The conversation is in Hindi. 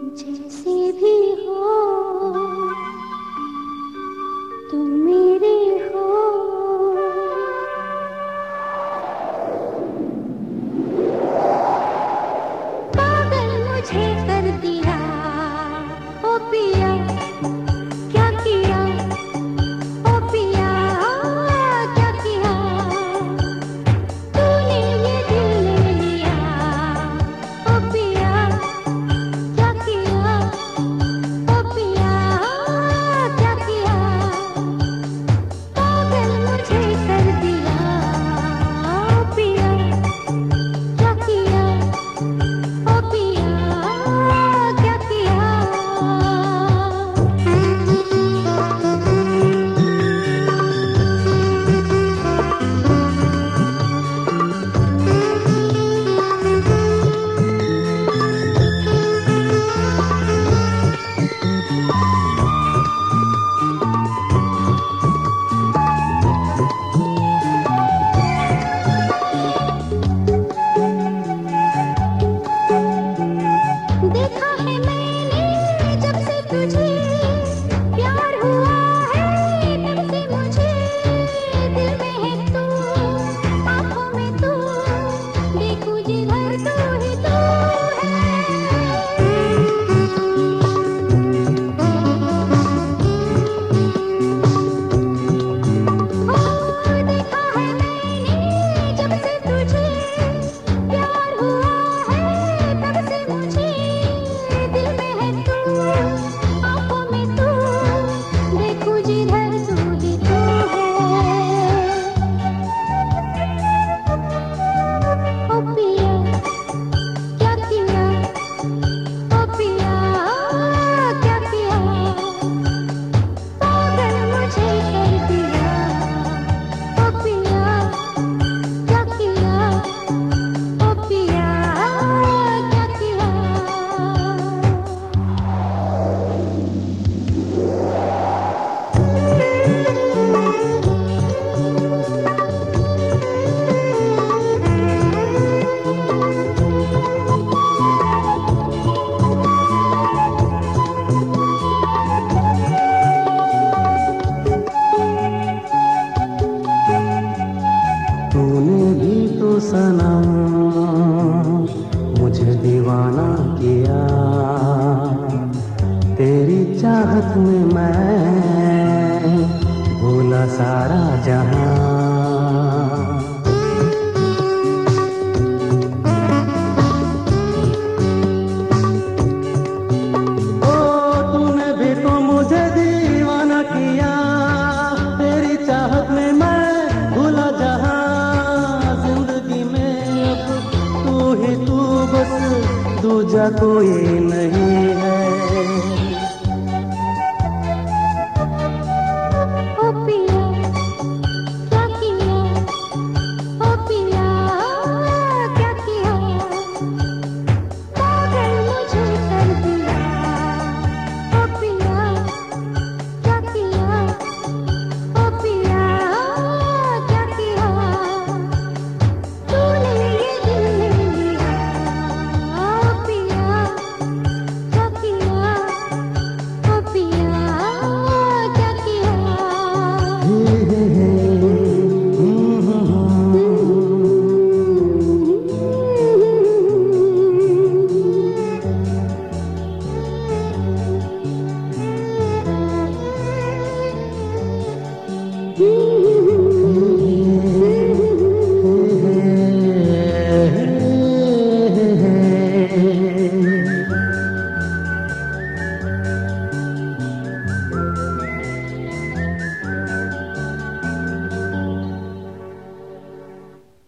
जैसे भी हो तुम मेरे हो। पागल मुझे कर दिया ओ पिया, क्या किया ओ पिया, क्या किया तूने ये दिल ले लिया ओ पिया, क्या किया ओ पिया, क्या किया पागल मुझे कर दिया ओ पिया, क्या किया ओ पिया, क्या किया। देखा है मैंने जब से तुझे, प्यार हुआ है तब से मुझे। दिल में है तू, आँखों में तू, देखूं जिधर तू ही तू है। देखा है मैंने जब से तुझे, प्यार हुआ है तब से मुझे। दिल में है तू, आँखों में तू, देखूं जिधर तू ही तू है। ओ पिया, क्या किया ओ पिया, क्या किया पागल मुझे कर दिया ओ पिया, क्या किया ओ पिया, क्या किया। तूने भी तो सनम मुझे दीवाना किया, तेरी चाहत में मैं भूला सारा जहां। ओ तूने भी तो मुझे दीवाना किया, तेरी चाहत में मैं भूला जहां। जिंदगी में अब तू ही तू, बस दूजा कोई नहीं है। ओ पिया, क्या किया ओ पिया, क्या किया पागल मुझे कर दिया ओ पिया, क्या किया ओ पिया, क्या किया तूने ये दिल ले लिया ओ पिया, क्या किया ओ पिया, क्या किया। Mm-hmm.